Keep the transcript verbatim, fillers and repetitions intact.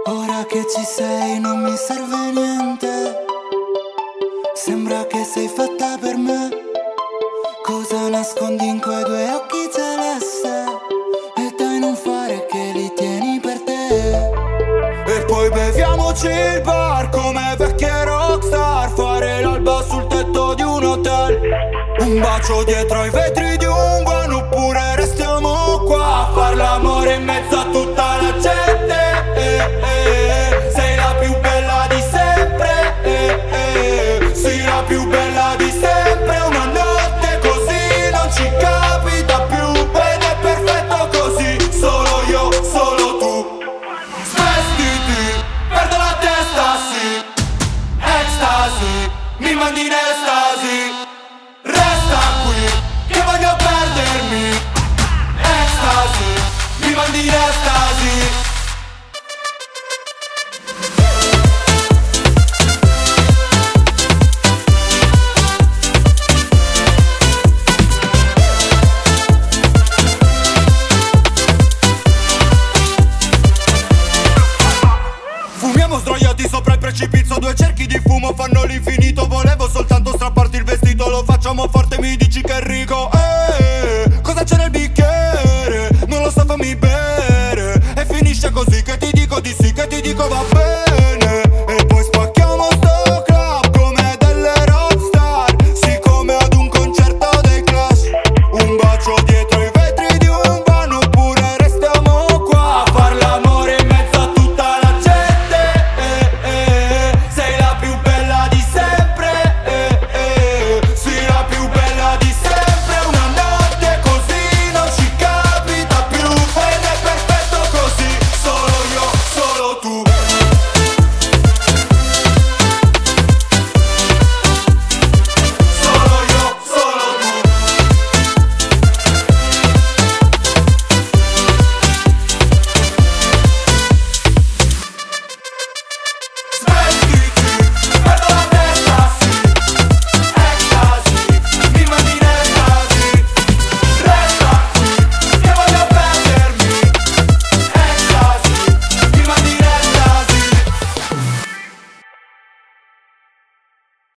Ora che ci sei non mi serve niente, sembra che sei fatta per me. Cosa nascondi in quei due occhi celeste? E dai non fare che li tieni per te. E poi beviamoci il bar come vecchie rockstar, fare l'alba sul tetto di un hotel, un bacio dietro ai vetri di un van, oppure restiamo qua a far l'amore in mezzo a tutta la gente. eh, eh, Sei la più bella di sempre, eh, eh, sei la più bella di sempre. Una notte così non ci capita più ed è perfetto così, solo io, solo tu. Svestiti, perdo la testa, sì, ecstasy, mi mandi in estasi. Resta qui, che voglio perdermi, ecstasy, mi mandi in estasi. Fumiamo sdraiati sopra il precipizio, due cerchi di fumo fanno l'infinito, volevo